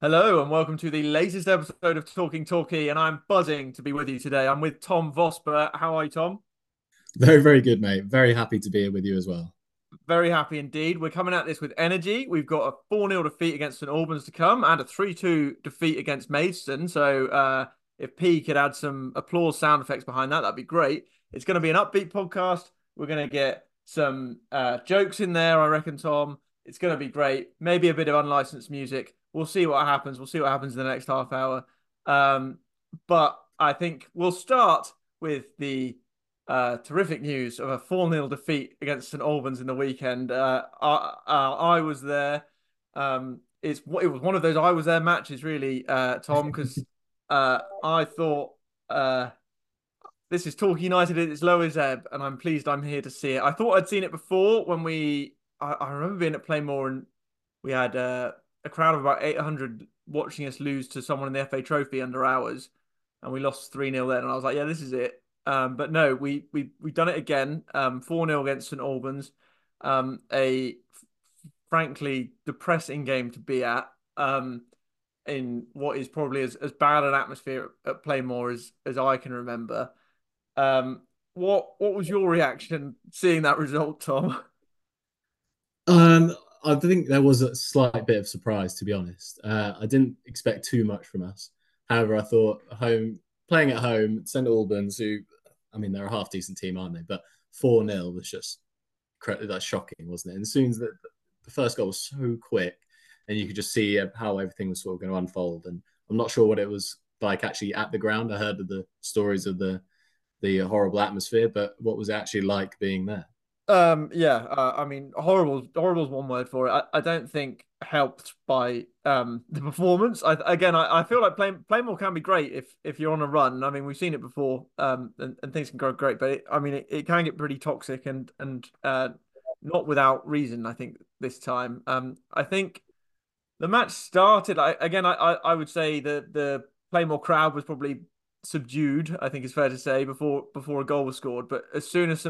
Hello and welcome to the latest episode of Talking Talkie, and I'm buzzing to be with you today. I'm with Tom Vosper. How are you, Tom? Very, very good, mate. Very happy to be here with you as well. Very happy indeed. We're coming at this with energy. We've got a 4-0 defeat against St Albans to come and a 3-2 defeat against Maidstone. So if P could add some applause sound effects behind that, that'd be great. It's going to be an upbeat podcast. We're going to get some jokes in there, I reckon, Tom. It's going to be great. Maybe a bit of unlicensed music. We'll see what happens. We'll see what happens in the next half hour. Um, but I think we'll start with the terrific news of a 4-0 defeat against St Albans in the weekend. I was there. It was one of those I was there matches, really, Tom, because I thought this is Torquay United at its lowest ebb, and I'm pleased I'm here to see it. I thought I'd seen it before when I remember being at Playmore and we had a crowd of about 800 watching us lose to someone in the FA Trophy under ours, and we lost 3-0 then. And I was like, yeah, this is it. But no, we've done it again. 4-0 against St Albans. A frankly depressing game to be at. In what is probably as bad an atmosphere at Playmore as I can remember. What was your reaction seeing that result, Tom? Um, I think there was a slight bit of surprise, to be honest. I didn't expect too much from us. However, I thought playing at home, St Albans, who, I mean, they're a half decent team, aren't they? But 4-0 was just that's shocking, wasn't it? And as soon as the first goal was so quick, and you could just see how everything was sort of going to unfold. And I'm not sure what it was like actually at the ground. I heard of the stories of the horrible atmosphere, but what was it actually like being there? Yeah, I mean, horrible is one word for it. I don't think helped by the performance. I feel like Playmore can be great if you're on a run. I mean, we've seen it before, and things can go great, but it can get pretty toxic and not without reason. I think this time, I think the match started. I would say the Playmore crowd was probably subdued. I think it's fair to say before a goal was scored, but as soon as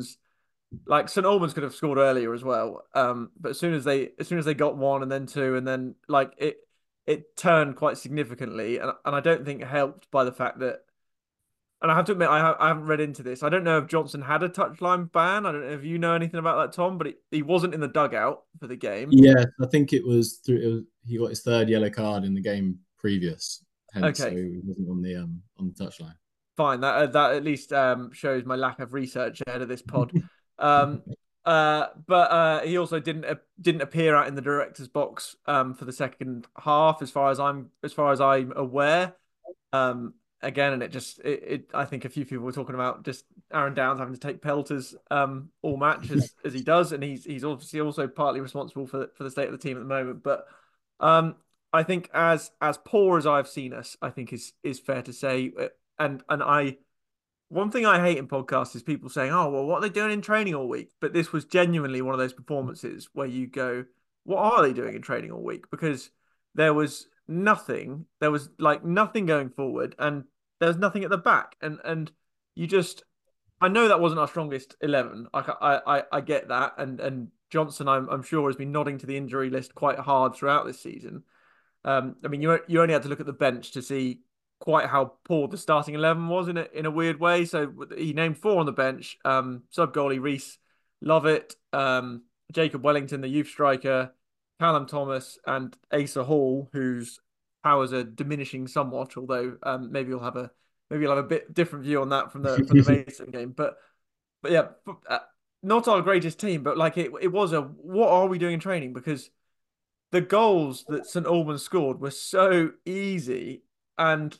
St Albans could have scored earlier as well. But as soon as they got one and then two and then like it turned quite significantly, and I don't think helped by the fact that. And I have to admit, I haven't read into this. I don't know if Johnson had a touchline ban. I don't know if you know anything about that, Tom, but he wasn't in the dugout for the game. Yeah, I think it was through. He got his third yellow card in the game previous, hence so Okay, he wasn't on the touchline. fine. That at least shows my lack of research ahead of this pod. Um, but he also didn't appear out in the director's box for the second half, as far as I'm aware. Um, Again, and I think a few people were talking about just Aaron Downs having to take pelters all match as he does, and he's obviously also partly responsible for the state of the team at the moment. But um, I think as poor as I've seen us, I think is fair to say. And I one thing I hate in podcasts is people saying, "Oh, well, what are they doing in training all week?" But this was genuinely one of those performances where you go, "What are they doing in training all week?" Because there was nothing, there was like nothing going forward, and there was nothing at the back, and you just, I know that wasn't our strongest 11. I get that, and Johnson, I'm sure has been nodding to the injury list quite hard throughout this season. I mean, you only had to look at the bench to see quite how poor the starting 11 was in a weird way. So he named four on the bench: sub goalie Reese Lovett, Jacob Wellington, the youth striker, Callum Thomas, and Asa Hall, whose powers are diminishing somewhat. Although maybe you'll have a bit different view on that from the Mason game. But yeah, not our greatest team, but like it was a what are we doing in training? Because the goals that St Albans scored were so easy, and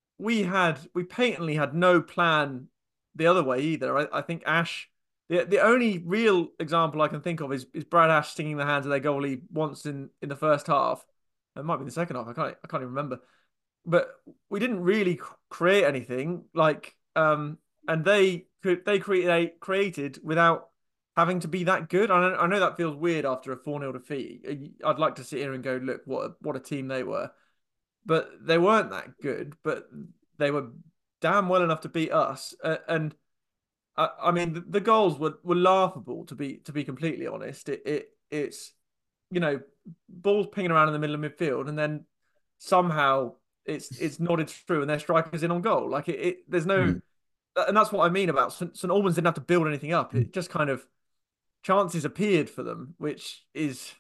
we patently had no plan the other way either. I think Ash, the only real example I can think of is Brad Ash stinging the hands of their goalie once in the first half. It might be the second half. I can't even remember. But we didn't really create anything and they created without having to be that good. I know that feels weird after a 4-0 defeat. I'd like to sit here and go, look, what a team they were. But they weren't that good, but they were damn well enough to beat us. And I mean, the goals were laughable to be completely honest. It's balls pinging around in the middle of midfield, and then somehow it's nodded through and their strikers in on goal. Like there's no, Mm. and that's what I mean about St Albans didn't have to build anything up. It just kind of chances appeared for them, which is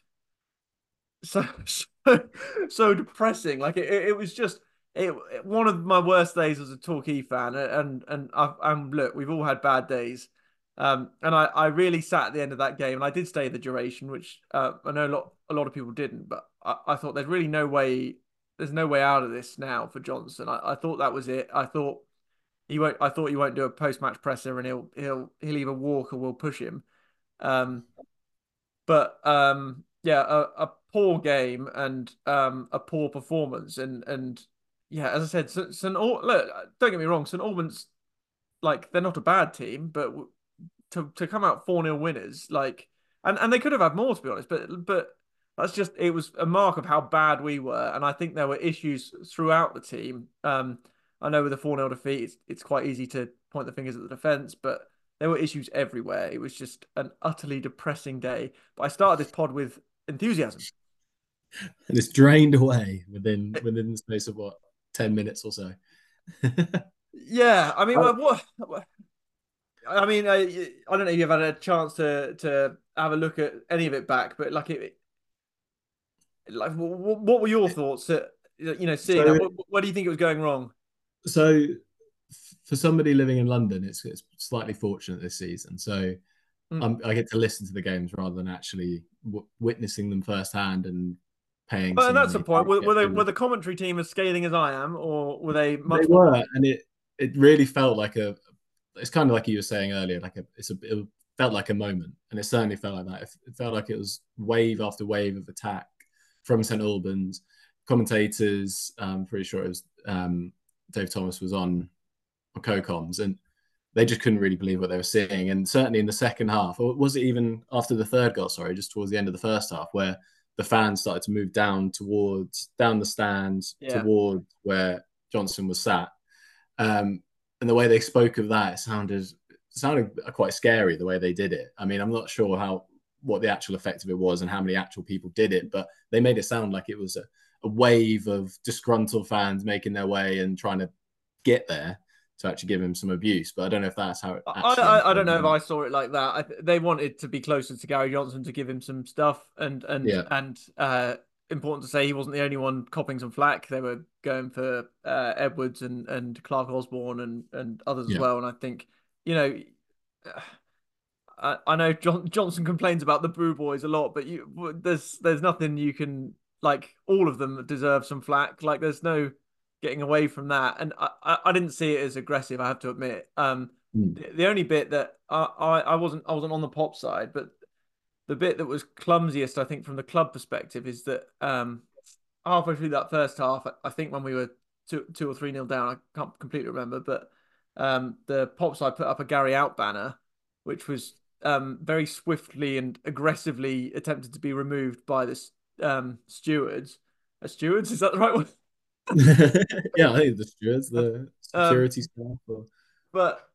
so depressing. Like it was just one of my worst days as a Torquay fan, and look, we've all had bad days. And I really sat at the end of that game, and I did stay the duration, which I know a lot of people didn't, but I thought there's really no way, there's no way out of this now for Johnson. I thought that was it. I thought he won't do a post match presser, and he'll either walk or we'll push him. Um, but yeah, a poor game and a poor performance, and yeah, as I said, look, don't get me wrong, St Albans, like, they're not a bad team, but to come out 4-0 winners, like, and they could have had more, to be honest, but that's just, it was a mark of how bad we were, and I think there were issues throughout the team. I know with a 4-0 defeat, it's quite easy to point the fingers at the defense, but there were issues everywhere. It was just an utterly depressing day. But I started this pod with enthusiasm. And it's drained away within the space of what, 10 minutes or so. Yeah, I mean, what? I mean, I don't know if you've had a chance to have a look at any of it back, but like like what were your thoughts at, seeing that? So, What do you think it was going wrong? so for somebody living in London, it's slightly fortunate this season. So Mm. I get to listen to the games rather than actually witnessing them firsthand and paying Well, and that's the seemingly point. to get Were home. the commentary team as scathing as I am, or were they They much more? were, and it really felt like a. It's kind of like you were saying earlier, like it felt like a moment, and it certainly felt like that. It felt like it was wave after wave of attack from St Albans. Commentators, pretty sure it was Dave Thomas was on co-coms, and they just couldn't really believe what they were seeing. And certainly in the second half, or was it even after the third goal? Sorry, just towards the end of the first half, where the fans started to move down the stands Yeah. toward where Johnson was sat. And the way they spoke of that, it sounded quite scary the way they did it. I mean, I'm not sure what the actual effect of it was and how many actual people did it, but they made it sound like it was a wave of disgruntled fans making their way and trying to get there to actually give him some abuse. But I don't know if that's how it actually I don't know if unfolded. I saw it like that. They wanted to be closer to Gary Johnson to give him some stuff, Yeah, important to say he wasn't the only one copping some flack. They were going for Edwards and Clark Osborne and others as yeah. well. And I think, you know, I know Johnson complains about the Boo Boys a lot, but there's nothing you can, like, all of them deserve some flack. Like, there's no getting away from that. And I didn't see it as aggressive, I have to admit. Mm. The only bit that I wasn't on the pop side, but the bit that was clumsiest, I think, from the club perspective, is that halfway through that first half, I think when we were two or 3-0 down, I can't completely remember, but the pop side put up a Gary out banner, which was very swiftly and aggressively attempted to be removed by the stewards. Stewards, is that the right one? Yeah, I think the stewards, the Um, security staff. but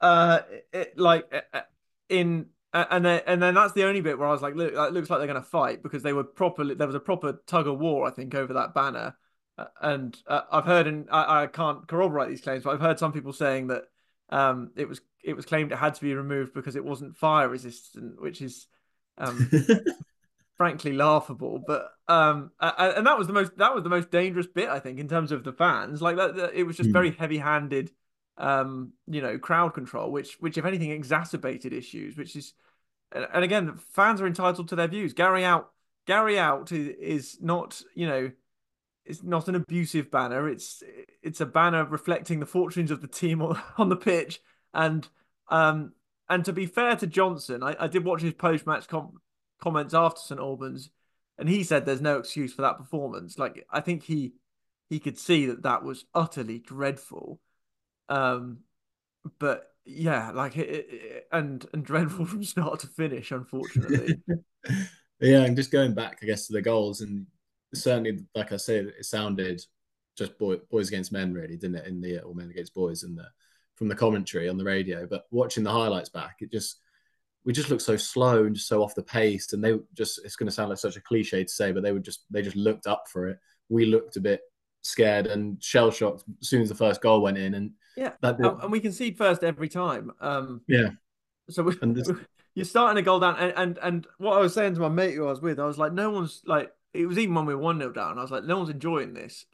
in and then that's the only bit where I was like, look, it looks like they're going to fight, because they were properly, there was a proper tug of war, I think, over that banner. And I've heard, and I can't corroborate these claims, but I've heard some people saying that it was claimed it had to be removed because it wasn't fire resistant, which is um frankly laughable. But and that was the most dangerous bit, I think, in terms of the fans. Like it was just very heavy-handed, crowd control, which if anything exacerbated issues. Which is, and again, fans are entitled to their views. Gary out is not, it's not an abusive banner. It's a banner reflecting the fortunes of the team on the pitch. And um and to be fair to Johnson, I did watch his post match comments after St Albans, and he said there's no excuse for that performance. Like, I think he could see that was utterly dreadful. Um, but yeah, like and dreadful from start to finish, unfortunately. Yeah, and just going back, I guess, to the goals, and certainly, like I said, it sounded just boys against men, really, didn't it? In the or men against boys, and from the commentary on the radio. But watching the highlights back, we just looked so slow and just so off the pace, and they just, it's going to sound like such a cliche to say, but they just looked up for it. We looked a bit scared and shell shocked as soon as the first goal went in, and Yeah, that and we concede first every time. yeah, So and this you're starting a goal down, and what I was saying to my mate who I was with, I was like, no one's like, it was even when we were 1-0 down. I was like, no one's enjoying this.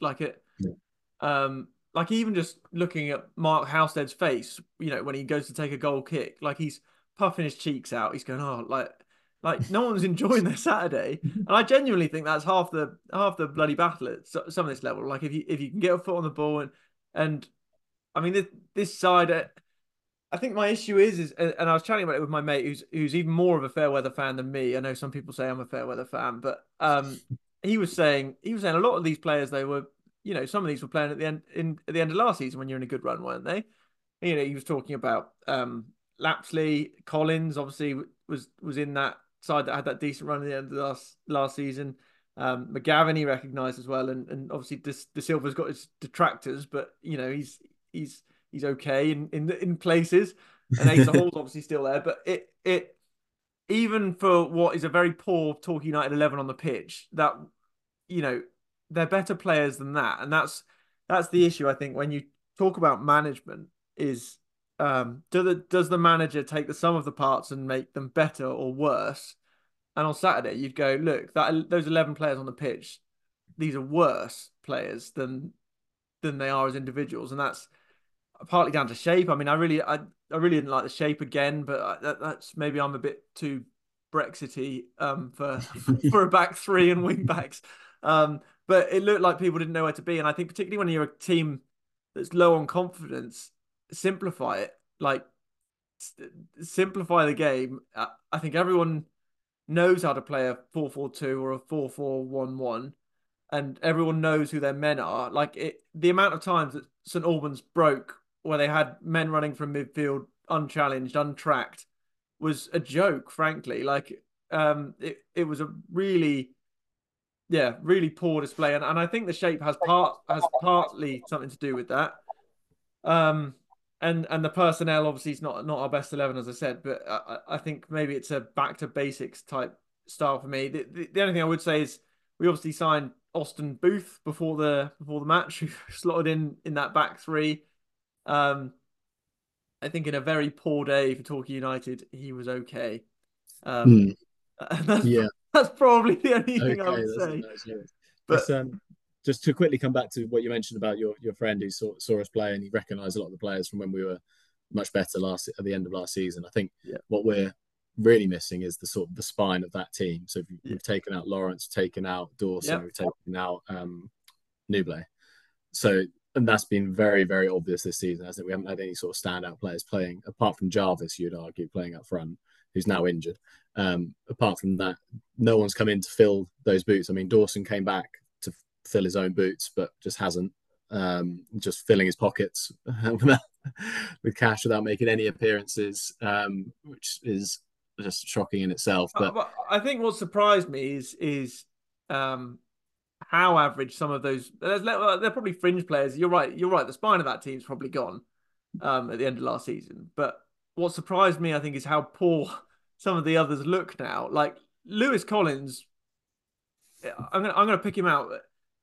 Like even just looking at Mark Houstead's face, when he goes to take a goal kick, like he's puffing his cheeks out. He's going, oh, like no one's enjoying their Saturday. And I genuinely think that's half the bloody battle at some of this level. Like if you can get a foot on the ball and I mean this side. I think my issue is, and I was chatting about it with my mate, who's even more of a fair weather fan than me. I know some people say I'm a fair weather fan, but he was saying a lot of these players they were, some of these were playing at the end of last season when you're in a good run, weren't they? He was talking about Lapsley, Collins, obviously was in that side that had that decent run at the end of last season. McGavin he recognised as well, and obviously De Silva's got his detractors, but he's okay in places, and Asa Hall's obviously still there. But it even for what is a very poor Torquay United 11 on the pitch, that you know they're better players than that, and that's the issue. I think when you talk about management is does the manager take the sum of the parts and make them better or worse? And on Saturday, you'd go, look, those 11 players on the pitch, these are worse players than they are as individuals, and that's partly down to shape. I mean, I really didn't like the shape again, but that's maybe I'm a bit too Brexity for for a back three and wing backs. But it looked like people didn't know where to be, and I think particularly when you're a team that's low on confidence, simplify it. Like simplify the game. I think everyone knows how to play a 4-4-2 or a 4-4-1-1, and everyone knows who their men are. Like the amount of times that St Albans broke where they had men running from midfield unchallenged, untracked, was a joke, frankly. Like it was a really, yeah, really poor display, and I think the shape has partly something to do with that. Um, and the personnel obviously is not our best 11, as I said, but I think maybe it's a back to basics type style for me. The only thing I would say is we obviously signed Austin Booth before the match, who slotted in that back three. Um, I think in a very poor day for Torquay United, he was okay. Um, Hmm. and that's Yeah. that's probably the only thing I Okay, would that's say. nice. Yes. But It's just to quickly come back to what you mentioned about your friend who saw us play and he recognised a lot of the players from when we were much better last at the end of last season. I think yeah, what we're really missing is the sort of the spine of that team. So yeah, we've taken out Lawrence, taken out yeah, Dawson, we've taken out Nuble. So and that's been very, very obvious this season, hasn't it? We haven't had any sort of standout players playing, apart from Jarvis, you'd argue, playing up front, who's now injured. Apart from that, no one's come in to fill those boots. I mean, Dawson came back to fill his own boots, but just hasn't. Just filling his pockets with cash without making any appearances, which is just shocking in itself. But but I think what surprised me is um, how average some of those. They're probably fringe players. You're right. You're right. The spine of that team's probably gone at the end of last season. But what surprised me, I think, is how poor some of the others look now. Like Lewis Collins, I'm gonna pick him out.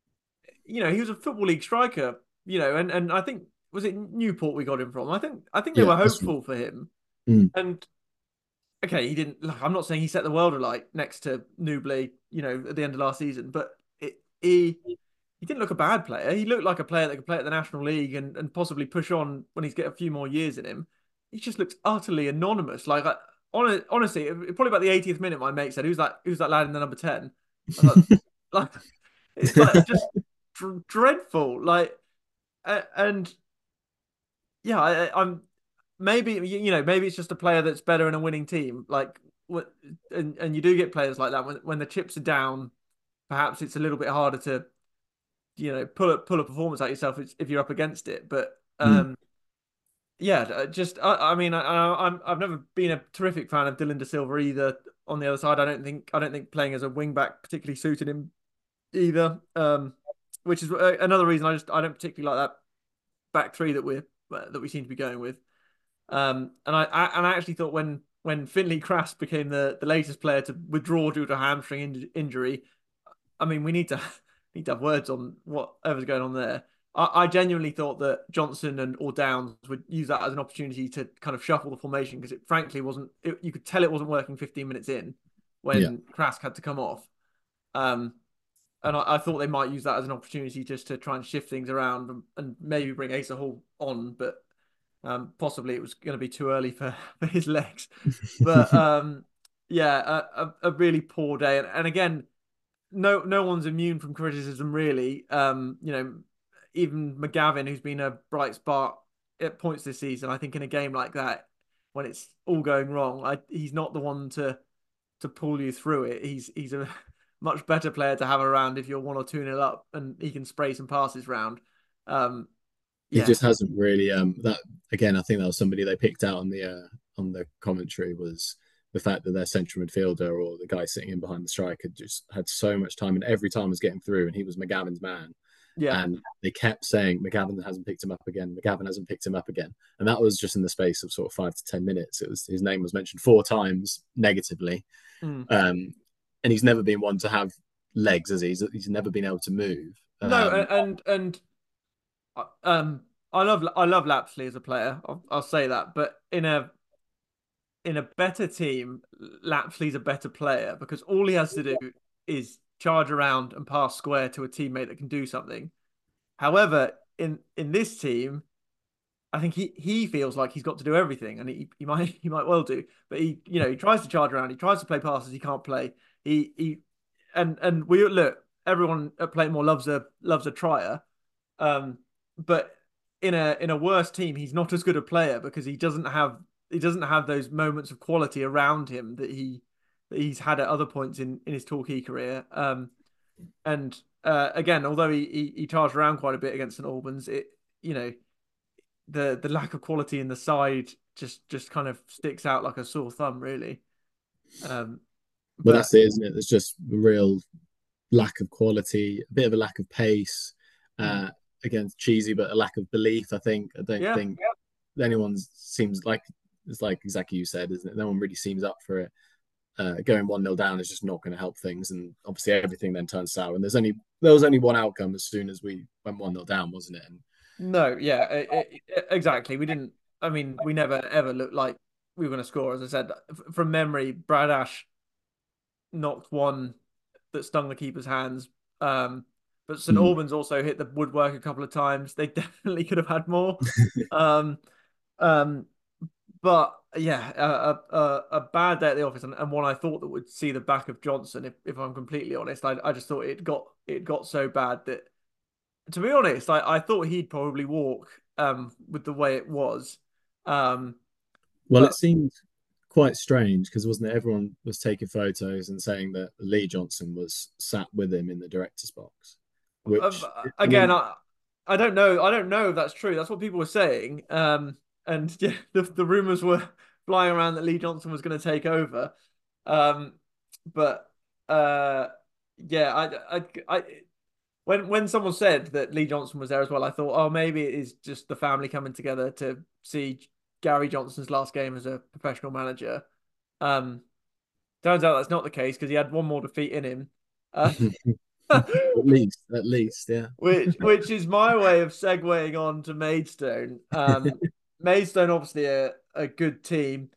He was a football league striker. And I think was it Newport we got him from. I think they yeah, were that's right. hopeful for him. Mm. And okay, he didn't. Look, I'm not saying he set the world alight next to Nubley, at the end of last season, but he didn't look a bad player. He looked like a player that could play at the National League and possibly push on when he's got a few more years in him. He just looks utterly anonymous. Like, honestly, probably about the 80th minute, my mate said, "Who's that lad in the number 10?" I was like it's like just dreadful. Like, and yeah, I'm maybe maybe it's just a player that's better in a winning team. Like, what, and you do get players like that when the chips are down. Perhaps it's a little bit harder to pull a performance out yourself if you're up against it. But Mm. yeah, just I mean I've never been a terrific fan of Dylan De Silva either. On the other side, I don't think playing as a wing back particularly suited him either. Which is another reason I don't particularly like that back three that we seem to be going with. And I actually thought when Finley Crass became the latest player to withdraw due to a hamstring injury, I mean we need to need to have words on whatever's going on there. I genuinely thought that Johnson and or Downs would use that as an opportunity to kind of shuffle the formation because it frankly wasn't. You could tell it wasn't working 15 minutes in Yeah. when Krask had to come off. Um, and I thought they might use that as an opportunity just to try and shift things around and maybe bring Asa Hall on, but possibly it was going to be too early for his legs. But yeah, a really poor day, and again, no one's immune from criticism really. Even McGavin, who's been a bright spot at points this season, I think in a game like that, when it's all going wrong, he's not the one to pull you through it. He's a much better player to have around if you're 1 or 2 nil up, and he can spray some passes round. Um, He yeah, just hasn't really that again. I think that was somebody they picked out on the commentary was the fact that their central midfielder or the guy sitting in behind the striker just had so much time and every time was getting through and he was McGavin's man. yeah, And they kept saying McGavin hasn't picked him up again. McGavin hasn't picked him up again, and that was just in the space of sort of 5 to 10 minutes. It was his name was mentioned 4 times negatively, mm. and he's never been one to have legs, as he's never been able to move. No, and I love Lapsley as a player. I'll say that, but in a better team, Lapsley's a better player because all he has to do is charge around and pass square to a teammate that can do something. However, in this team, I think he feels like he's got to do everything, and he might well do. But he tries to charge around, he tries to play passes he can't play. He and we look, everyone at Playmore loves a trier, but in a worse team, he's not as good a player because he doesn't have those moments of quality around him that he's had at other points in his Torquay career. And again, although he charged around quite a bit against St Albans, it you know the lack of quality in the side just kind of sticks out like a sore thumb, really. Um, But but that's it, isn't it? There's just a real lack of quality, a bit of a lack of pace. mm, Again, cheesy, but a lack of belief. I think. I don't yeah, think anyone seems like it's like exactly you said, isn't it? No one really seems up for it. Going 1-0 down is just not going to help things, and obviously everything then turns sour. And there was only one outcome as soon as we went 1-0 down, wasn't it? And no, yeah, exactly. We didn't. I mean, we never ever looked like we were going to score. As I said, from memory, Brad Ash knocked one that stung the keeper's hands. But St mm, Albans also hit the woodwork a couple of times. They definitely could have had more. Um, um, but yeah, a bad day at the office, and one I thought that would see the back of Johnson. If I'm completely honest, I just thought it got so bad that, to be honest, I thought he'd probably walk with the way it was. Um, well, it but seemed quite strange because wasn't it? Everyone was taking photos and saying that Lee Johnson was sat with him in the director's box, which I again, mean, I don't know. I don't know if that's true. That's what people were saying. And yeah, the rumors were flying around that Lee Johnson was going to take over. Um, but yeah, I when someone said that Lee Johnson was there as well, I thought, oh, maybe it is just the family coming together to see Gary Johnson's last game as a professional manager. Um, Turns out that's not the case because he had one more defeat in him. Uh, at least, yeah. which is my way of segueing on to Maidstone. Maidstone obviously a good team,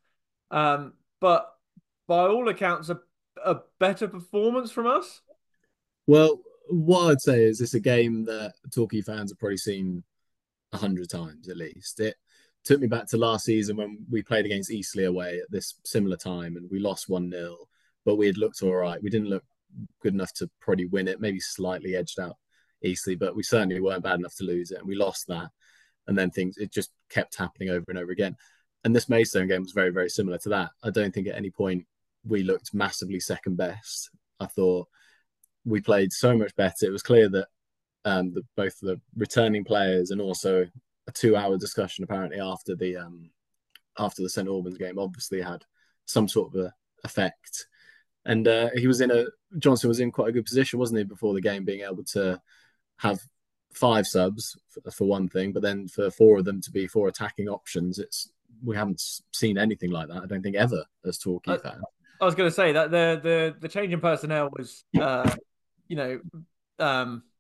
but by all accounts a better performance from us. Well, what I'd say is it's a game that Torquay fans have probably seen 100 times at least. It took me back to last season when we played against Eastleigh away at this similar time and we lost 1-0, but we had looked all right. We didn't look good enough to probably win it, maybe slightly edged out Eastleigh, but we certainly weren't bad enough to lose it. And we lost that. And then it just kept happening over and over again. And this Maidstone game was very, very similar to that. I don't think at any point we looked massively second best. I thought we played so much better. It was clear that both the returning players and also a 2-hour discussion apparently after the St Albans game obviously had some sort of a effect. And Johnson was in quite a good position, wasn't he, before the game, being able to have 5 subs for one thing, but then for 4 of them to be 4 attacking options. We haven't seen anything like that, I don't think, ever as Torquay fans. I was going to say that the change in personnel was, you know,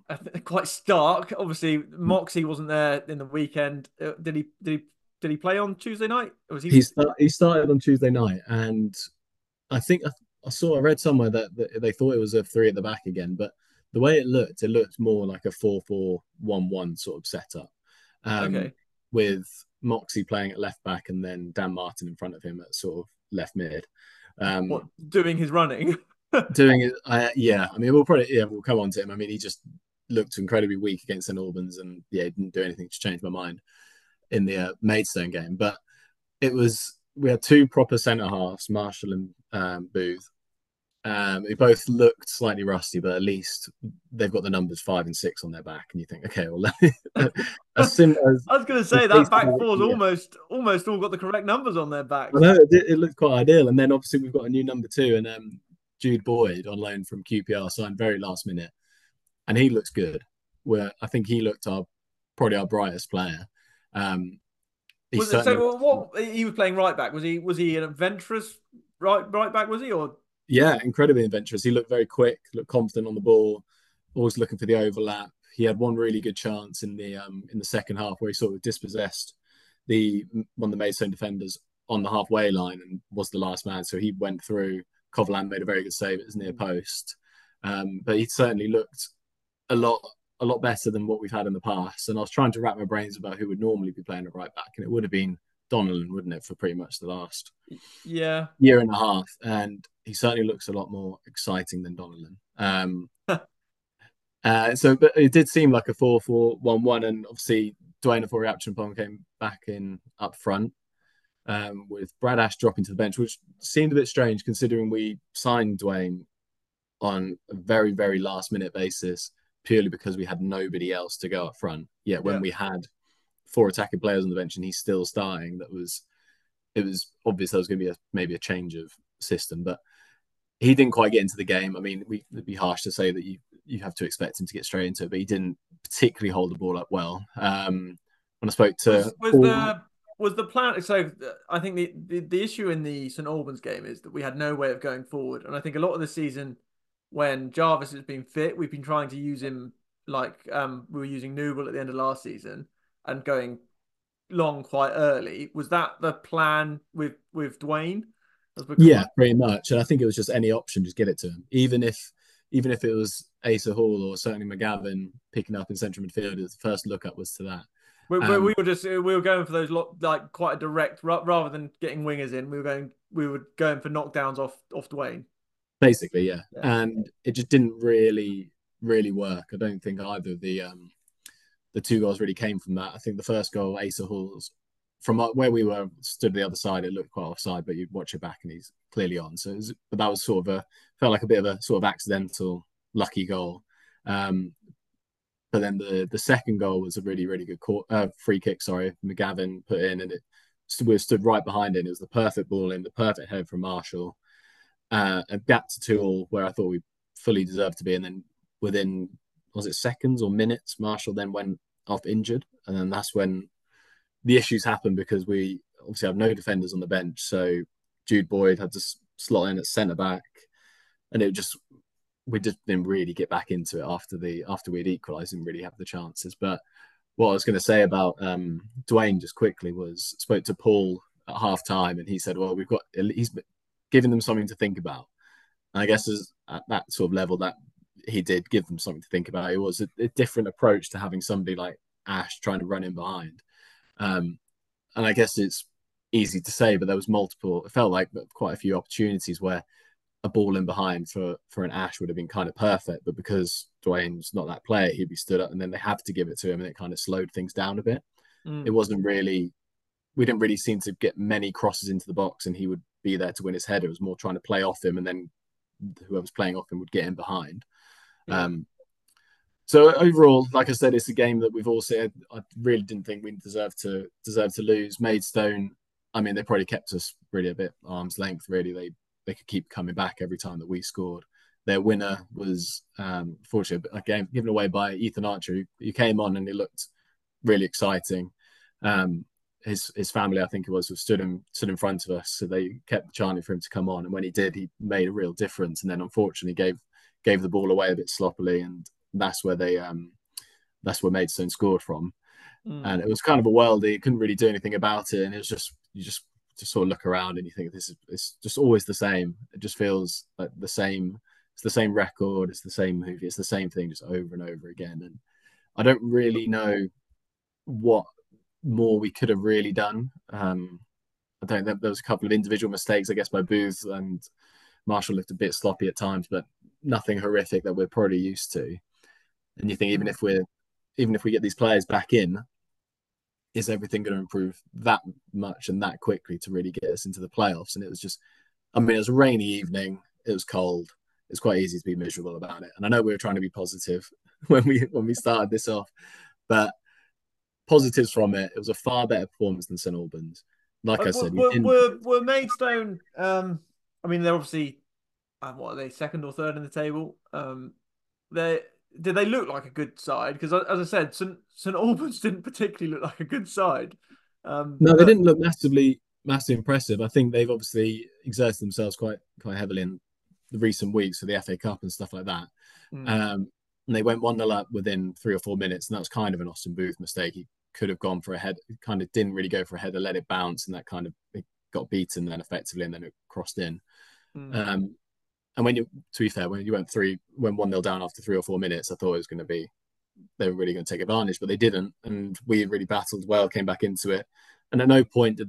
quite stark. Obviously, Moxie wasn't there in the weekend. Did he play on Tuesday night? Or was he? He started on Tuesday night, and I think I read somewhere that they thought it was a three at the back again, but the way it looked more like a 4-4-1-1 sort of setup, um, Okay. with Moxie playing at left back and then Dan Martin in front of him at sort of left mid. What, Um, doing his running? doing it, yeah. I mean, we'll come on to him. I mean, he just looked incredibly weak against St Albans, and yeah, he didn't do anything to change my mind in the Maidstone game. But we had two proper centre halves, Marshall and Booth. They both looked slightly rusty, but at least they've got the numbers 5 and 6 on their back, and you think, okay, well, as sim I was going to as say that basic back as it four's can get. almost all got the correct numbers on their I backs. know it looked quite ideal, and then obviously we've got a new number two, and Jude Boyd on loan from QPR signed very last minute, and he looks good. Where I think he looked probably our brightest player. Um, he Was it certainly so? looked, What he was playing right back? Was he an adventurous right back? Was he or yeah, incredibly adventurous. He looked very quick, looked confident on the ball, always looking for the overlap. He had one really good chance in the second half where he sort of dispossessed the one of the Maidstone defenders on the halfway line and was the last man. So he went through. Coverland made a very good save at his near post, but he certainly looked a lot a lot better than what we've had in the past. And I was trying to wrap my brains about who would normally be playing at right back, and it would have been Donnellan, wouldn't it, for pretty much the last yeah? year and a half? And he certainly looks a lot more exciting than Donnellan. But it did seem like a 4-4-1-1, and obviously Dwayne Afori-Acheampong came back in up front, with Brad Ash dropping to the bench, which seemed a bit strange considering we signed Dwayne on a very, very last minute basis purely because we had nobody else to go up front. Yet when Yeah. we had four attacking players on the bench and he's still starting, it was obvious there was going to be maybe a change of system, but he didn't quite get into the game. I mean, it'd be harsh to say that you have to expect him to get straight into it, but he didn't particularly hold the ball up well. When I spoke to Was Paul, the plan? So I think the issue in the St Albans game is that we had no way of going forward, and I think a lot of the season when Jarvis has been fit, we've been trying to use him like we were using Nouble at the end of last season and going long quite early. Was that the plan with Dwayne? As we're yeah, quite pretty much, and I think it was just any option, just get it to him, even if it was Asa Hall or certainly McGavin picking up in central midfield. The first look up was to that. we Um, were going for those like quite a direct rather than getting wingers in. We were going for knockdowns off Dwayne. Basically, yeah, Yeah. and it just didn't really work. I don't think either of the two goals really came from that. I think the first goal, Asa Hall's, from where we were stood the other side, it looked quite offside, but you'd watch it back and he's clearly on. But that was sort of felt like a bit of a sort of accidental, lucky goal. Um, but then the second goal was a really good free kick. Sorry, McGavin put in, and we stood right behind it. It was the perfect ball in, the perfect head from Marshall. A gap to 2-2 where I thought we fully deserved to be, and then within was it seconds or minutes, Marshall then went off injured, and then that's when the issues happened because we obviously have no defenders on the bench. So Jude Boyd had to slot in at centre back, and we just didn't really get back into it after we'd equalised. Didn't really have the chances. But what I was going to say about Dwayne just quickly was spoke to Paul at half time, and he said, "Well, he's giving them something to think about." And I guess at that sort of level that he did give them something to think about. It was a different approach to having somebody like Ash trying to run in behind. Um, and I guess it's easy to say, but there was multiple. It felt like quite a few opportunities where a ball in behind for an Ash would have been kind of perfect, but because Dwayne's not that player, he'd be stood up, and then they have to give it to him, and it kind of slowed things down a bit. It Mm. wasn't really. We didn't really seem to get many crosses into the box, and he would be there to win his header. It was more trying to play off him, and then whoever's playing off him would get in behind. Yeah. Um, so overall, like I said, it's a game that we've all said I really didn't think we deserve to lose. Maidstone, I mean, they probably kept us really a bit arm's length. Really, they could keep coming back every time that we scored. Their winner was fortunately a game given away by Ethan Archer, who came on and he looked really exciting. His family, I think it was stood in front of us, so they kept chanting for him to come on. And when he did, he made a real difference. And then unfortunately gave the ball away a bit sloppily, and that's where that's where Maidstone scored from. Mm. And it was kind of a worldie. You couldn't really do anything about it, and it was just you just sort of look around and you think this is it's just always the same. It just feels like the same. It's the same record. It's the same movie. It's the same thing just over and over again. And I don't really know what more we could have really done. I don't think there was a couple of individual mistakes, I guess, by Booth, and Marshall looked a bit sloppy at times, but nothing horrific that we're probably used to. And you think Mm. even if we get these players back in, is everything going to improve that much and that quickly to really get us into the playoffs? And it was just, I mean, it was a rainy evening. It was cold. It's quite easy to be miserable about it. And I know we were trying to be positive when we started this off, but positives from it. It was a far better performance than St Albans. Like I said, we didn't. Were Maidstone? I mean, they're obviously what are they, second or third in the table? They did they look like a good side? Because as I said, St Albans didn't particularly look like a good side. No, they But didn't look massively impressive. I think they've obviously exerted themselves quite heavily in the recent weeks for the FA Cup and stuff like that. mm, And they went 1-0 up within 3 or 4 minutes, and that was kind of an Austin Booth mistake. He could have gone for a head, kind of didn't really go for a header, let it bounce, and that kind of it got beaten then effectively, and then it crossed in. mm, Um, and when you, to be fair, when you went 1-0 down after 3 or 4 minutes, I thought it was going to be they were really going to take advantage, but they didn't, and we really battled well, came back into it, and at no point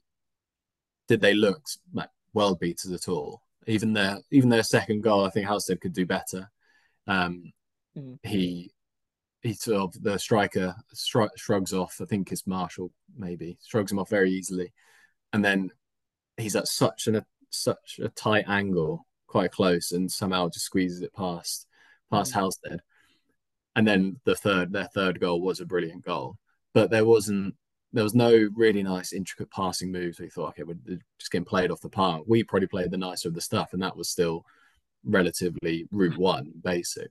did they look like world beaters at all. Even their second goal, I think Halstead could do better. Um, mm, he he sort of the striker shrugs off. I think it's Marshall maybe shrugs him off very easily, and then he's at such a tight angle, quite close, and somehow just squeezes it past mm. Halstead. And then their third goal was a brilliant goal, but there was no really nice intricate passing moves. We thought, okay, we're just getting played off the park. We probably played the nicer of the stuff, and that was still relatively Route One basic.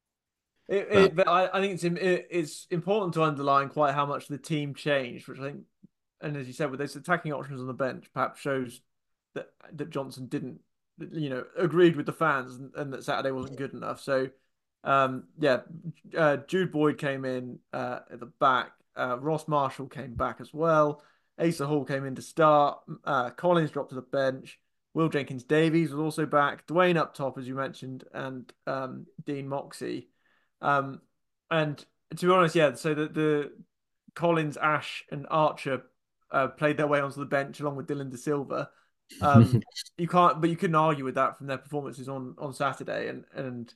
But But I think it's important to underline quite how much the team changed, which I think, and as you said, with those attacking options on the bench, perhaps shows that Johnson didn't, agreed with the fans and that Saturday wasn't good enough. So, yeah, Jude Boyd came in at the back. Ross Marshall came back as well. Asa Hall came in to start. Collins dropped to the bench. Will Jenkins Davies was also back. Dwayne up top, as you mentioned, and Dean Moxey. Um, and to be honest, yeah. So the Collins, Ash, and Archer played their way onto the bench along with Dylan De Silva. Um, you can't, but you couldn't argue with that from their performances on Saturday, and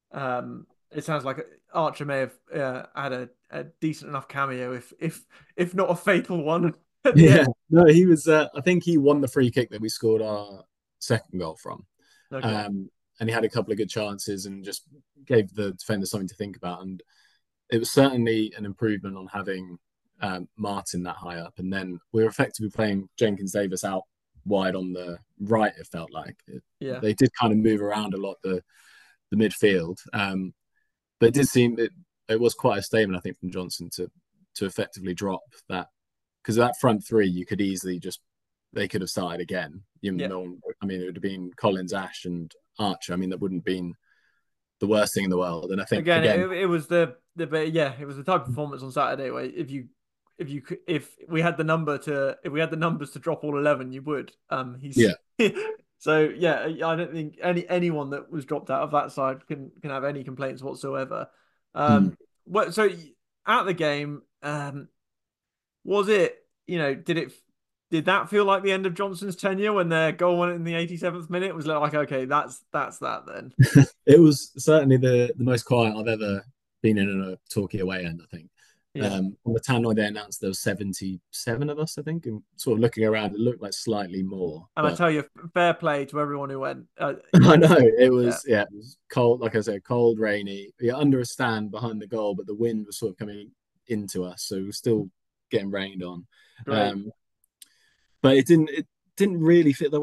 it sounds like Archer may have had a decent enough cameo, if not a fatal one at the yeah, end. no, he was. I think he won the free kick that we scored our second goal from. Okay. Um, and he had a couple of good chances and just gave the defender something to think about. And it was certainly an improvement on having Martin that high up. And then we were effectively playing Jenkins Davis out wide on the right. It felt like Yeah. they did kind of move around a lot the midfield, but it did seem it was quite a statement I think from Johnson to effectively drop that because that front three you could easily just they could have started again. You Yeah. know, I mean, it would have been Collins, Ash, and Archer. I mean, that wouldn't have been the worst thing in the world. And I think Again, again, it was yeah, it was the type of performance on Saturday where if we had the if we had the numbers to drop all 11, you would. He's yeah, so yeah. I don't think anyone that was dropped out of that side can have any complaints whatsoever. mm. What so at the game, was it did that feel like the end of Johnson's tenure when their goal went in the 87th minute? Was it like okay, that's that then? It was certainly the most quiet I've ever been in a Torquay away end. I think. Yeah. On the tannoy they announced there was 77 of us, I think, and sort of looking around, it looked like slightly more, And I but tell you, fair play to everyone who went. I know Yeah, it was cold, like I said, cold, rainy. We are under a stand behind the goal, but the wind was sort of coming into us, so we were still getting rained on. great. Um, but it didn't really fit.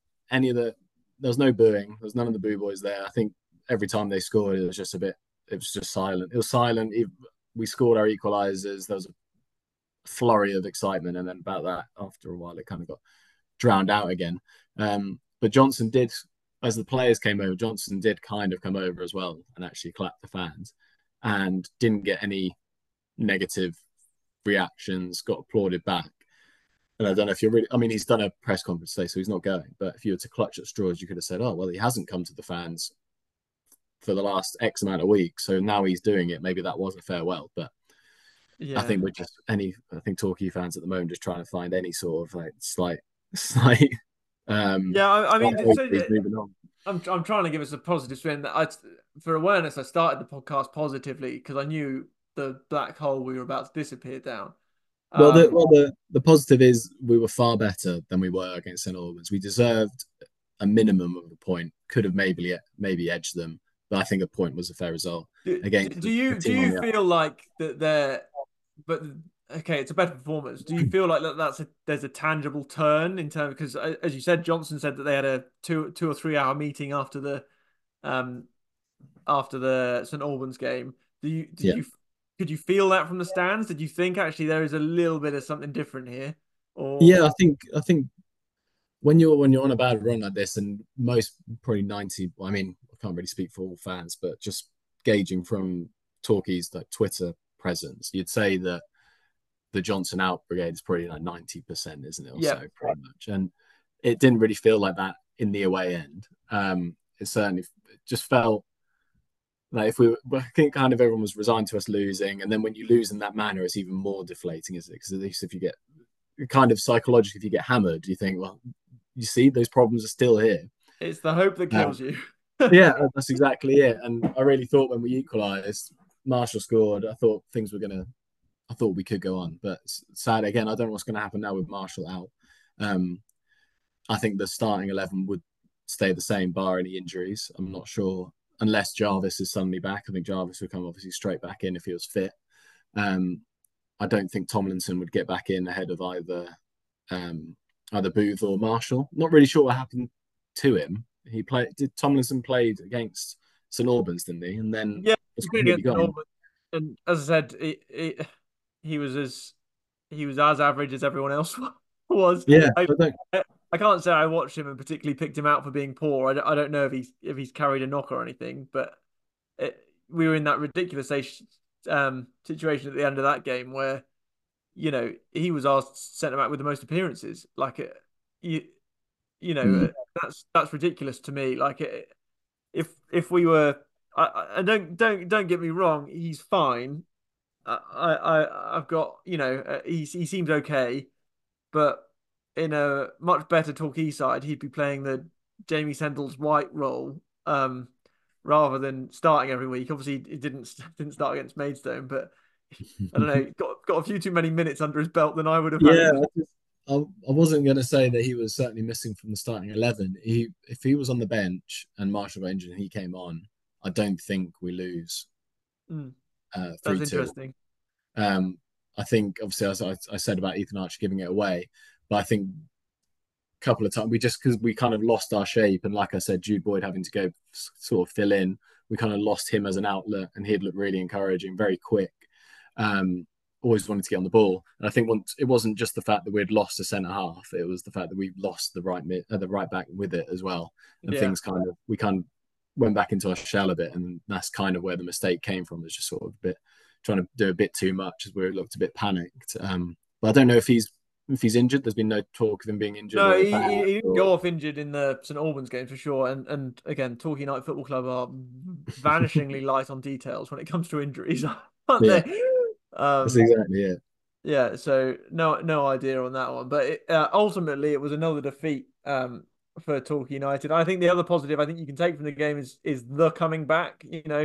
There was no booing. There was none of the boo boys there. I think every time they scored, it was just silent. It was silent. We scored our equalizers. There was a flurry of excitement, and then about that, after a while, it kind of got drowned out again. But as the players came over, Johnson did kind of come over as well and actually clap the fans. and didn't get any negative reactions, got applauded back. And I don't know if you're really, I mean, he's done a press conference today, so he's not going. But if you were to clutch at straws, you could have said, oh, well, he hasn't come to the fans for the last X amount of weeks. So now he's doing it. Maybe that was a farewell. But I Yeah. think we're just I think Torquay fans at the moment just trying to find any sort of like slight, Yeah, I slight mean, hope so he's moving on. I'm trying to give us a positive spin. For awareness, I started the podcast positively because I knew the black hole we were about to disappear down. Um, The positive is we were far better than we were against St Albans. We deserved a minimum of a point. Could have maybe edged them, but I think a point was a fair result against a do team on you the up. feel like that they're but okay, it's a better performance. Do you feel like there's a tangible turn in terms because as you said, Johnson said that they had a 2 or 3 hour meeting um after the St Albans game. Did Yeah, you could you feel that from the stands? Did you think actually there is a little bit of something different here? Or yeah. I think when you're on a bad run like this, and most probably 90. I mean, I can't really speak for all fans, but just gauging from Torquay's like Twitter presence, you'd say that the Johnson out brigade is probably like 90%, isn't it? Or yeah, so, pretty much. And it didn't really feel like that in the away end. It certainly just felt like I think kind of everyone was resigned to us losing. And then when you lose in that manner, it's even more deflating, isn't it? Because at least if you get kind of psychologically, if you get hammered, you think, well, you see, those problems are still here. it's the hope that Um, kills you. yeah, that's exactly it. And I really thought when we equalised, Marshall scored. I thought we could go on, but sad again. I don't know what's going to happen now with Marshall out. Um, I think the starting 11 would stay the same, bar any injuries. I'm not sure unless Jarvis is suddenly back. I think Jarvis would come obviously straight back in if he was fit. Um, I don't think Tomlinson would get back in ahead of um, either Booth or Marshall. Not really sure what happened to him. He played. Did Tomlinson played against St Albans, didn't he? And then Yeah, was he played completely against gone. Norman, and as I said, he was as average as everyone else was. Yeah, I I don't. I can't say I watched him and particularly picked him out for being poor. I don't know if he's carried a knock or anything, but we were in that ridiculous situation at the end of that game where he was asked centre back with the most appearances. Like you you know Hmm. that's ridiculous to me. Like if we were, I don't get me wrong, he's fine. I've got he seems okay, but in a much better Torquay side, he'd be playing the Jamie Sendles White role, rather than starting every week. Obviously, he didn't start against Maidstone, but I don't know, got a few too many minutes under his belt than I would have Yeah, had. I wasn't going to say that he was certainly missing from the starting 11. If he was on the bench and Marshall got injured and he came on, I don't think we lose Mm, that's 3-2. interesting. Um, I think obviously I said about Ethan Archer giving it away, but I think a couple of times because we kind of lost our shape, and like I said, Jude Boyd having to go sort of fill in, we kind of lost him as an outlet, and he'd look really encouraging, very quick. Um, Always wanted to get on the ball, and I think once it wasn't just the fact that we'd lost a centre half; it was the fact that we lost the right back with it as well, and Yeah. things we kind of went back into our shell a bit, and that's kind of where the mistake came from. Was just sort of a bit trying to do a bit too much as we looked a bit panicked. But I don't know if he's injured. There's been no talk of him being injured No, or bad. he didn't Or go off injured in the St Albans game for sure. And again, Torquay United Football Club are vanishingly light on details when it comes to injuries, aren't yeah, they? that's Um, exactly it. yeah. So no idea on that one. But ultimately, it was another defeat for Torquay United. I think the other positive I think you can take from the game is the coming back.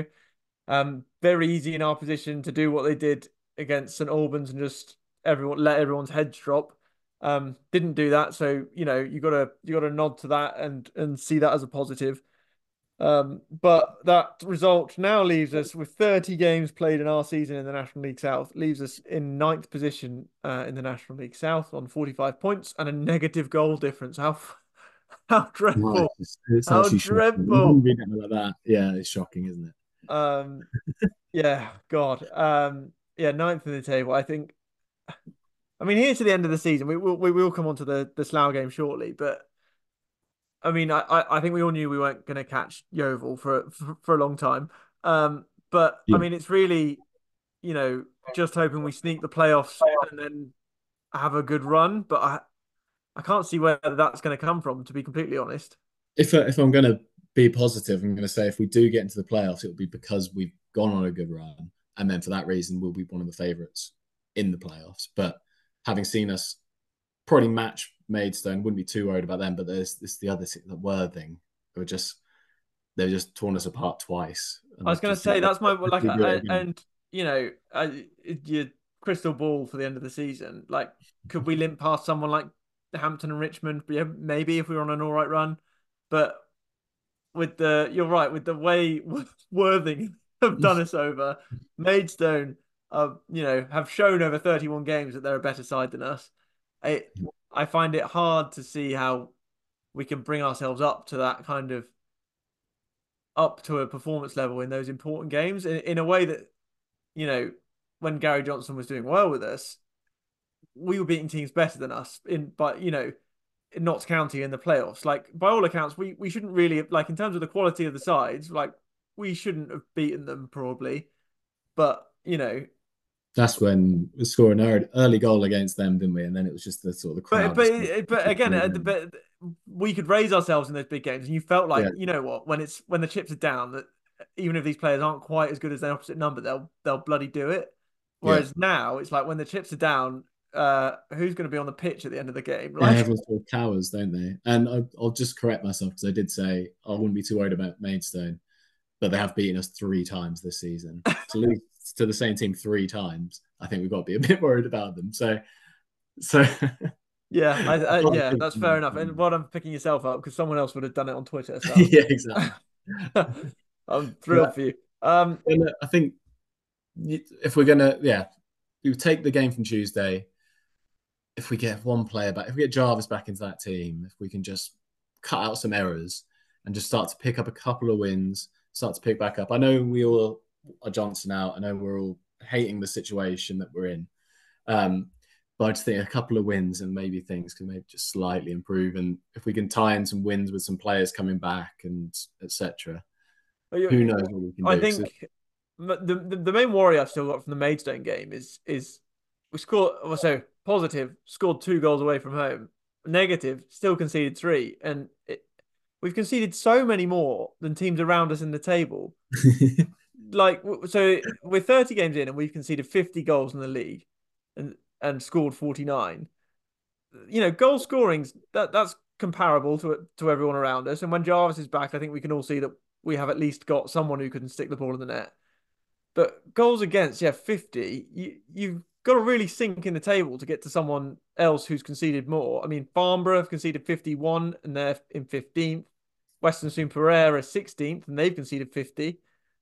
Very easy in our position to do what they did against St Albans and just let everyone's heads drop. Didn't do that, so you gotta nod to that and see that as a positive. But that result now leaves us with 30 games played in our season in the National League South, leaves us in ninth position in the National League South on 45 points and a negative goal difference. How Nice. dreadful! It's How actually shocking. You wouldn't dreadful! read it like that. Yeah, it's shocking, isn't it? Um, yeah, God. Yeah, ninth in the table. I think. I mean, here to the end of the season, we will come on to the Slough game shortly, but I mean, I think we all knew we weren't going to catch Yeovil for a long time. But I Yeah. mean, it's really, just hoping we sneak the playoffs and then have a good run. But I can't see where that's going to come from, to be completely honest. If I'm going to be positive, I'm going to say if we do get into the playoffs, it'll be because we've gone on a good run, and then for that reason, we'll be one of the favourites in the playoffs. But having seen us probably match Maidstone, wouldn't be too worried about them. But there's this the other the Worthing, who are just they've just torn us apart twice, and I I was going to just think say that's my like, we do it again. and your crystal ball for the end of the season. Like, could we limp past someone like Hampton and Richmond? Yeah, maybe if we were on an all right run, but you're right, with the way Worthing have done us over, Maidstone, have shown over 31 games that they're a better side than us. I I find it hard to see how we can bring ourselves up to a performance level in those important games in a way that, you know, when Gary Johnson was doing well with us, we were beating teams better than us in Notts County in the playoffs. Like, by all accounts, we shouldn't really, like, in terms of the quality of the sides, like, we shouldn't have beaten them probably. But, That's when we scored an early goal against them, didn't we? And then it was just the sort of the but crowd just but again, but we could raise ourselves in those big games, and you felt yeah, like, you know what, when the chips are down, that even if these players aren't quite as good as their opposite number, they'll bloody do it. yeah. Whereas now it's like when the chips are down, who's going to be on the pitch at the end of the game? Yeah, Like, everyone sort of cowers, don't they? And I'll just correct myself because I did say I wouldn't be too worried about Maidstone, but they have beaten us 3 times this season. To lose to the same team 3 times, I think we've got to be a bit worried about them. So yeah, yeah, that's fair enough. And well done for picking yourself up, because someone else would have done it on Twitter. So yeah, exactly. I'm thrilled But for you. Um, I think if we're gonna, yeah, we take the game from Tuesday. If we get one player back, if we get Jarvis back into that team, if we can just cut out some errors and just start to pick up a couple of wins, start to pick back up. I know we all are Johnson out. I know we're all hating the situation that we're in. But I just think a couple of wins and maybe things can maybe just slightly improve. And if we can tie in some wins with some players coming back and etc., who knows what we can I do? think the main worry I've still got from the Maidstone game is we scored, well, so positive, scored 2 goals away from home. Negative, still conceded three, and we've conceded so many more than teams around us in the table. Like, so we're 30 games in and we've conceded 50 goals in the league, and scored 49. Goal scorings, that's comparable to everyone around us. And when Jarvis is back, I think we can all see that we have at least got someone who can stick the ball in the net. But goals against, yeah, 50. You've got to really sink in the table to get to someone else who's conceded more. I mean, Farnborough have conceded 51 and they're in 15th. Weston-super-Pereira 16th and they've conceded 50.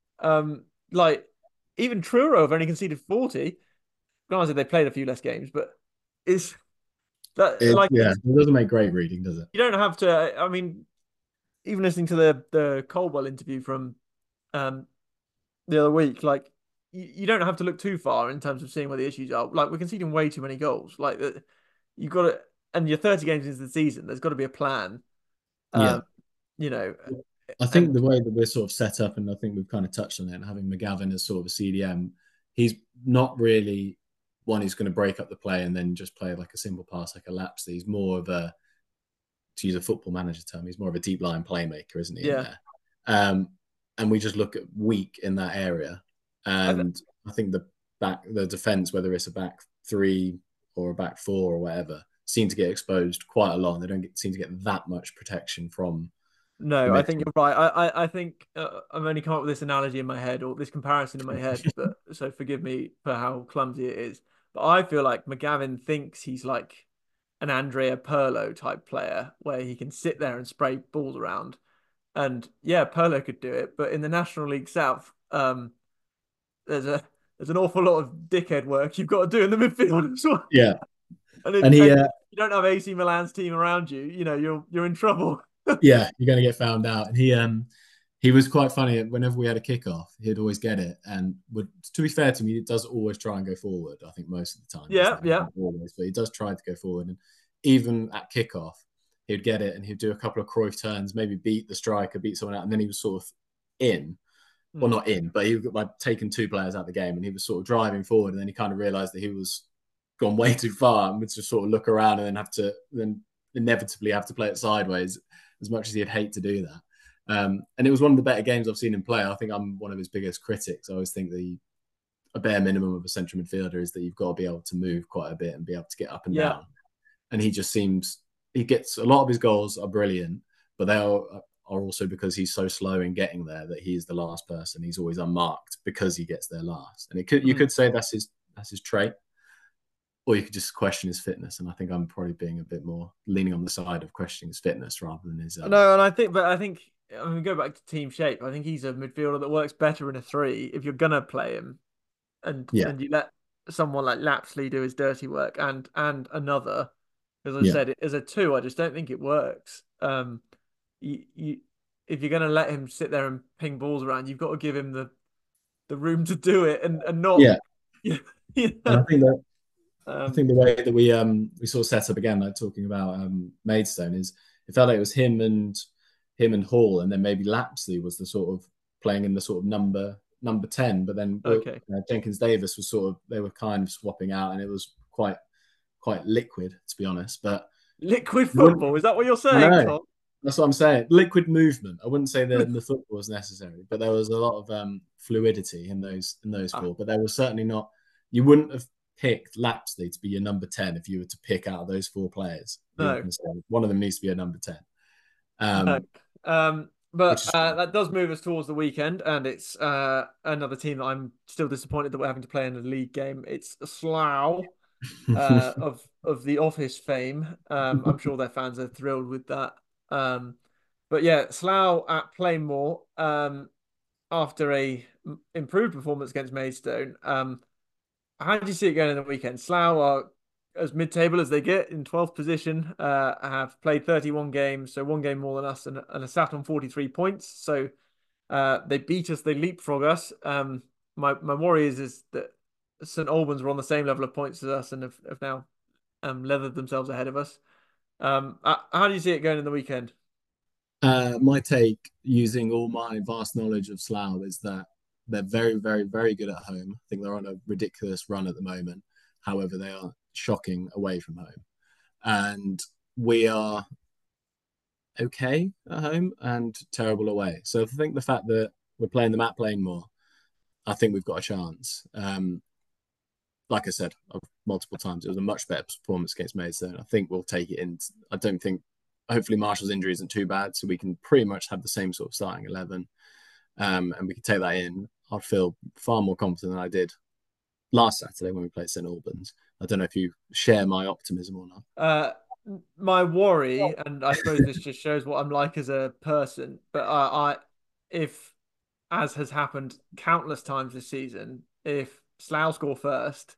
Like, even Truro have only conceded 40. Granted, they played a few less games, but it's that, like, Yeah, it's, it doesn't make great reading, does it? you don't have to. I mean, even listening to the Colwell interview from um the other week, like, you don't have to look too far in terms of seeing where the issues are. Like, we're conceding way too many goals. Like, you've got to, and you're 30 games into the season. There's got to be a plan. Yeah. Um, you know, I think and the way that we're sort of set up, and I think we've kind of touched on it, and having McGavin as sort of a CDM, he's not really one who's going to break up the play and then just play like a simple pass, like a lapse. He's more of a, to use a football manager term, he's more of a deep line playmaker, isn't he, in yeah, there? Um, and we just look at weak in that area. I th And I think the defense, whether it's a back three or a back four or whatever, seem to get exposed quite a lot. And they don't seem to get that much protection from the no, I think midfield. you're right. I think I've only come up with this analogy in my head, or this comparison in my head, but so forgive me for how clumsy it is. But I feel like McGavin thinks he's like an Andrea Pirlo type player, where he can sit there and spray balls around. And yeah, Pirlo could do it, but in the National League South, there's a there's an awful lot of dickhead work you've got to do in the midfield as well. Yeah, And and he, if you don't have AC Milan's team around you, you're in trouble. yeah, you're going to get found out. And he was quite funny. Whenever we had a kickoff, he'd always get it. And would, to be fair to me, he does always try and go forward. I think most of the time, Yeah, yeah. not always, but he does try to go forward. And even at kickoff, he'd get it and he'd do a couple of Cruyff turns, maybe beat the striker, beat someone out, and then he was sort of in. well, Mm. not in, but he like taken two players out of the game, and he was sort of driving forward, and then he kind of realised that he was gone way too far, and would just sort of look around and then inevitably have to play it sideways, as much as he'd hate to do that. And it was one of the better games I've seen him play. I think I'm one of his biggest critics. I always think a bare minimum of a central midfielder is that you've got to be able to move quite a bit and be able to get up and Yeah. down. And he just seems he gets a lot of his goals are brilliant, but they are also because he's so slow in getting there that he's the last person. He's always unmarked because he gets there last. And you Mm. could say that's his trait, or you could just question his fitness. And I think I'm probably being a bit more leaning on the side of questioning his fitness rather than his. No, and I think I mean go back to team shape. I think he's a midfielder that works better in a three if you're gonna play him, and Yeah, and you let someone like Lapsley do his dirty work and another. As I yeah, said, as a two, I just don't think it works. You if you're gonna let him sit there and ping balls around, you've got to give him the room to do it and not. yeah. Yeah, And yeah. I think the way that we sort of set up again, like talking about Maidstone, is it felt like it was him and Hall, and then maybe Lapsley was the sort of playing in the sort of number 10, but then Okay. Jenkins Davis was sort of they were kind of swapping out, and it was quite liquid to be honest. But Liquid you wouldn't, football, is that what you're I saying, know Tom? that's what I'm saying. Liquid movement. I wouldn't say that the football was necessary, but there was a lot of fluidity in those Ah, four. But there was certainly not. You wouldn't have picked Lapsley to be your number 10 if you were to pick out of those four players. You were no. going to say one of them needs to be a number 10. No. Which But is that does move us towards the weekend, and it's another team that I'm still disappointed that we're having to play in a league game. It's Slough, of the Office fame. I'm sure their fans are thrilled with that. Um, but yeah, Slough at Plainmoor, after a improved performance against Maidstone. How do you see it going in the weekend? Slough are as mid-table as they get in 12th position. Have played 31 games, so one game more than us, and are sat on 43 points. So they beat us, they leapfrog us. My worry is that St Albans were on the same level of points as us and have now leathered themselves ahead of us. How do you see it going in the weekend? my take, using all my vast knowledge of Slough, is that they're very, very, very good at home. I think they're on a ridiculous run at the moment. However, they are shocking away from home. And we are okay at home and terrible away. So I think the fact that we're playing them at Plainmoor, I think we've got a chance. Like I said multiple times, it was a much better performance against Maidstone. I think we'll take it in. I don't think. Hopefully, Marshall's injury isn't too bad, so we can pretty much have the same sort of starting 11, and we can take that in. I'd feel far more confident than I did last Saturday when we played St Albans. I don't know if you share my optimism or not. Uh, my worry, and I suppose this just shows what I'm like as a person, but if, as has happened countless times this season, if Slough score first,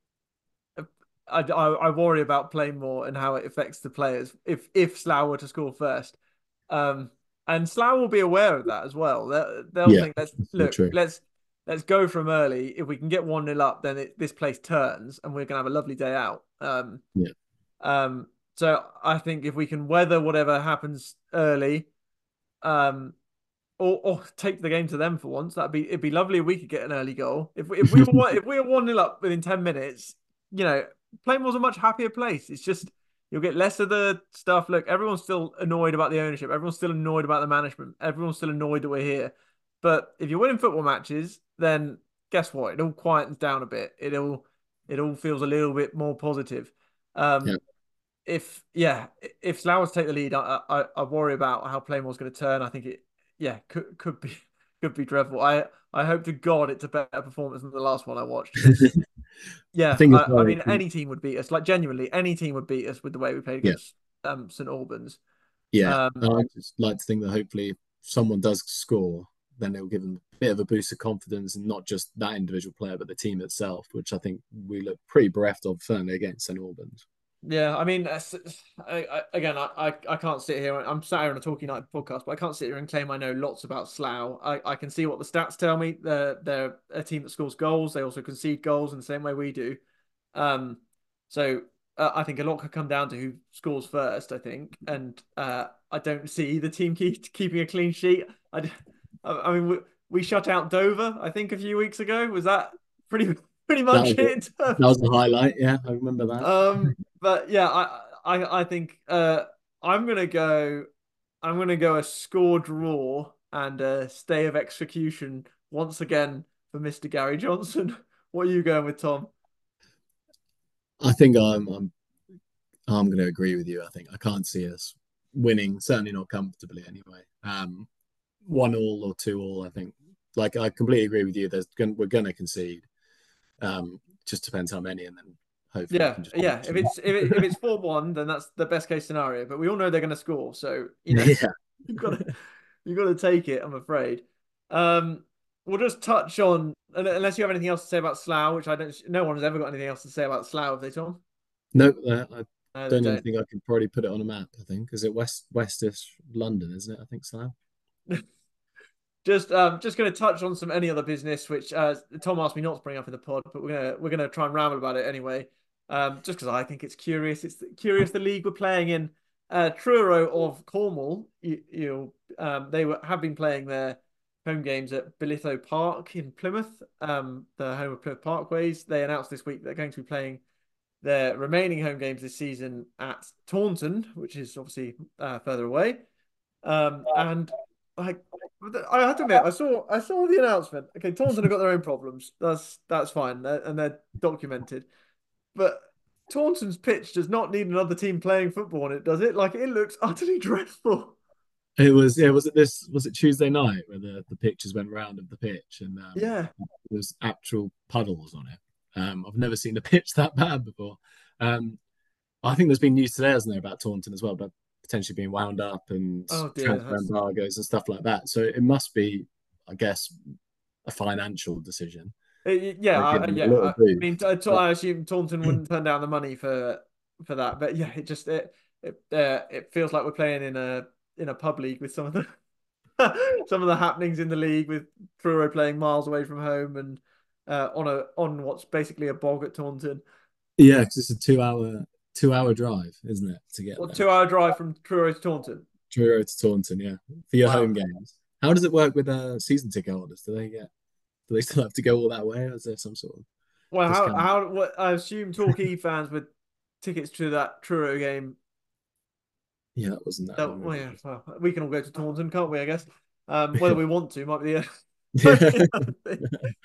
I worry about playing more and how it affects the players if Slough were to score first. Um, and Slough will be aware of that as well. They'll Yeah, think, let's that's so look, true. let's go from early. If we can get 1-0 up, then this place turns, and we're gonna have a lovely day out. Yeah, Um, so I think if we can weather whatever happens early, um, or take the game to them for once, it'd be lovely if we could get an early goal. If we were 1-0 up within 10 minutes, you know, Playmore's a much happier place. It's just you'll get less of the stuff. Look, everyone's still annoyed about the ownership. Everyone's still annoyed about the management. Everyone's still annoyed that we're here. But if you're winning football matches, then guess what? It all quietens down a bit. It all feels a little bit more positive. yeah. Um, if Slough take the lead, I worry about how Playmore's going to turn. I think it, yeah, could be dreadful. I hope to God it's a better performance than the last one I watched because I yeah, think as I well. mean any team would beat us. Like genuinely, any team would beat us with the way we played Yeah, against St Albans. yeah. Um, I just like to think that hopefully, if someone does score, then it'll give them a bit of a boost of confidence, and not just that individual player, but the team itself, which I think we look pretty bereft of firmly against St Albans. Yeah, I mean, again, I can't sit here. I'm sat here on a Talking Night podcast, but I can't sit here and claim I know lots about Slough. I can see what the stats tell me. They're a team that scores goals. They also concede goals in the same way we do. Um, so I think a lot could come down to who scores first. I think, and I don't see the team keeping a clean sheet. I mean, we shut out Dover, I think, a few weeks ago. Was that pretty That much was it. it? That was the highlight. Yeah, I remember that. But yeah, I think I'm gonna go I'm gonna go a score draw and a stay of execution once again for Mr. Gary Johnson. What are you going with, Tom? I think I'm going to agree with you. I think I can't see us winning, certainly not comfortably anyway. 1-1 or 2-2. I think. Like I completely agree with you. We're going to concede. Just depends how many, and then hopefully we Yeah, can just. yeah. If it's 4-1, then that's the best case scenario. But we all know they're going to score, so Yeah. you've got to you've got to take it. I'm afraid. Um, we'll just touch on unless you have anything else to say about Slough, which I don't. No one has ever got anything else to say about Slough, have they, Tom? No, I No, they don't even don't. think I could probably put it on a map. I think is it westish London, isn't it? I think so. Just going to touch on some any other business, which Tom asked me not to bring up in the pod, but we're gonna try and ramble about it anyway. Just because I think it's curious. It's curious the league we're playing in. Truro of Cornwall, have been playing their home games at Bilitho Park in Plymouth, the home of Plymouth Parkways. They announced this week they're going to be playing their remaining home games this season at Taunton, which is obviously further away. And I I have to admit, I saw the announcement. Okay, Taunton have got their own problems. That's fine, and they're documented. But Taunton's pitch does not need another team playing football on it, does it? Like it looks utterly dreadful. It was yeah. Was it Tuesday night where the pictures went round of the pitch and Yeah, there was actual puddles on it. I've never seen a pitch that bad before. Um, I think there's been news today, hasn't there, about Taunton as well, but potentially being wound up and oh dear, transfer that's embargoes and stuff like that. So it must be, I guess, a financial decision. yeah, They give them a yeah. little I boost. mean, But I assume Taunton wouldn't turn down the money for that, but yeah, it feels like we're playing in a pub league with some of the some of the happenings in the league with Truro playing miles away from home and on what's basically a bog at Taunton. yeah, because it's a 2-hour drive, isn't it, to get What there? 2 hour drive from Truro to Taunton? Truro to Taunton, yeah, for your Wow. home games. How does it work with season ticket holders? Do they still have to go all that way, or is there some sort of Well, discount? what I assume Torquay fans with tickets to that Truro game. Yeah, that wasn't that Oh, long well, ago. yeah, well, we can all go to Taunton, can't we? I guess. Whether we want to might be the might Yeah. be the other thing.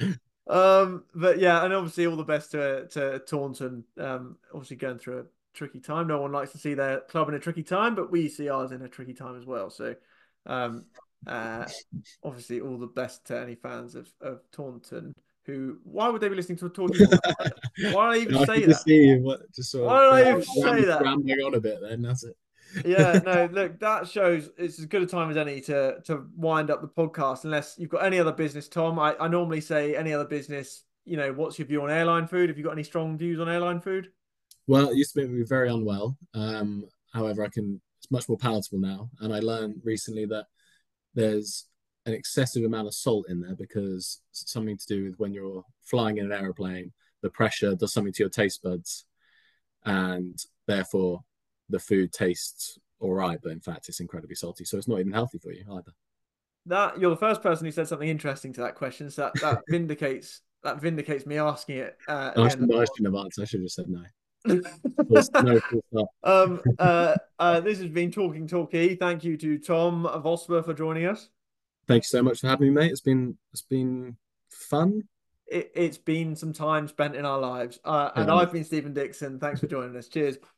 But yeah, and obviously all the best to Taunton. Obviously going through a tricky time. No one likes to see their club in a tricky time, but we see ours in a tricky time as well. So, um, uh, obviously all the best to any fans of Taunton. Who? Why would they be listening to a Torquay podcast? Why did I even I say could just that? see you just sort Why of did I even say that? rambling on a bit then, that's it. Yeah, no, look, that shows it's as good a time as any to wind up the podcast, unless you've got any other business, Tom. I normally say any other business, what's your view on airline food? Have you got any strong views on airline food? Well, it used to make me very unwell. However, it's much more palatable now. And I learned recently that there's an excessive amount of salt in there because it's something to do with when you're flying in an aeroplane, the pressure does something to your taste buds, and therefore the food tastes all right, but in fact it's incredibly salty. So it's not even healthy for you either. That you're the first person who said something interesting to that question, so that vindicates me asking it at I the end of shouldn't, the I pod. shouldn't have answered. I should have said no. No, full stop. This has been Talkie. Thank you to Tom Vosper for joining us. Thank you so much for having me, mate. It's been fun. It's been some time spent in our lives. And Yeah, I've been Stephen Dixon. Thanks for joining us. Cheers.